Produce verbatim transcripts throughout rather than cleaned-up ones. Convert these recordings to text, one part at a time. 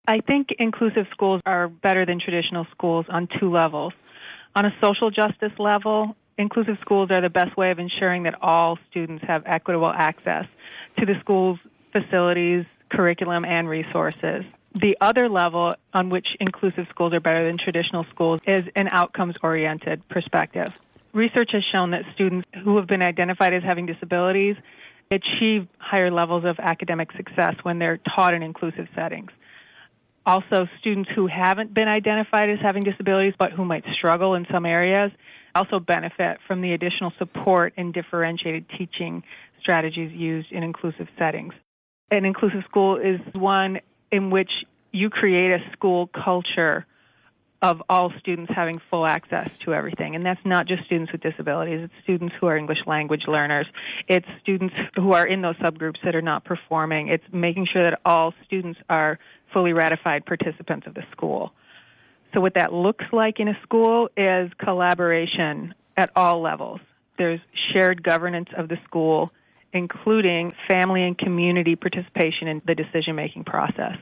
I think inclusive schools are better than traditional schools on two levels. On a social justice level, inclusive schools are the best way of ensuring that all students have equitable access to the school's facilities, curriculum, and resources. The other level on which inclusive schools are better than traditional schools is an outcomes-oriented perspective. Research has shown that students who have been identified as having disabilities achieve higher levels of academic success when they're taught in inclusive settings. Also, students who haven't been identified as having disabilities but who might struggle in some areas also benefit from the additional support and differentiated teaching strategies used in inclusive settings. An inclusive school is one in which you create a school culture of all students having full access to everything. And that's not just students with disabilities. It's students who are English language learners. It's students who are in those subgroups that are not performing. It's making sure that all students are fully ratified participants of the school. So what that looks like in a school is collaboration at all levels. There's shared governance of the school, including family and community participation in the decision-making process.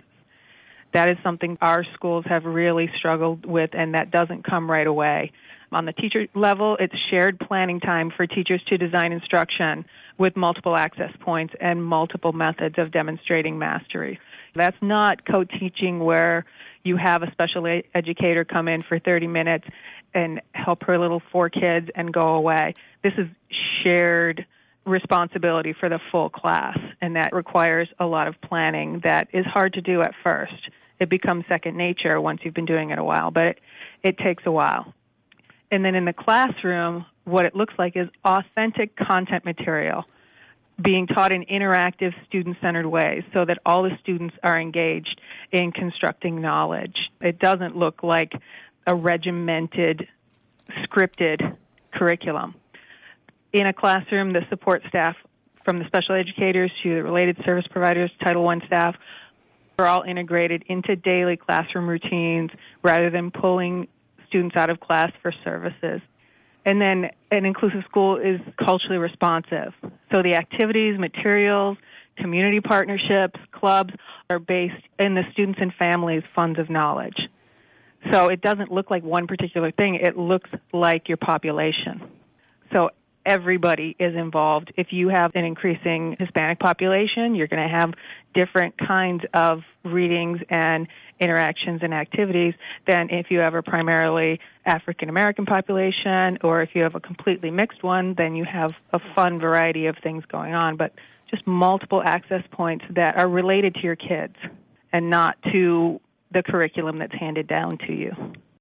That is something our schools have really struggled with, and that doesn't come right away. On the teacher level, it's shared planning time for teachers to design instruction with multiple access points and multiple methods of demonstrating mastery. That's not co-teaching where you have a special ed- educator come in for thirty minutes and help her little four kids and go away. This is shared responsibility for the full class, and that requires a lot of planning that is hard to do at first. It becomes second nature once you've been doing it a while, but it, it takes a while. And then in the classroom, what it looks like is authentic content material being taught in interactive, student-centered ways so that all the students are engaged in constructing knowledge. It doesn't look like a regimented, scripted curriculum. In a classroom, the support staff, from the special educators to the related service providers, Title one staff, are all integrated into daily classroom routines rather than pulling students out of class for services. And then an inclusive school is culturally responsive. So the activities, materials, community partnerships, clubs are based in the students' and families' funds of knowledge. So it doesn't look like one particular thing. It looks like your population. So everybody is involved. If you have an increasing Hispanic population, you're going to have different kinds of readings and interactions and activities than if you have a primarily African-American population, or if you have a completely mixed one, then you have a fun variety of things going on, but just multiple access points that are related to your kids and not to the curriculum that's handed down to you.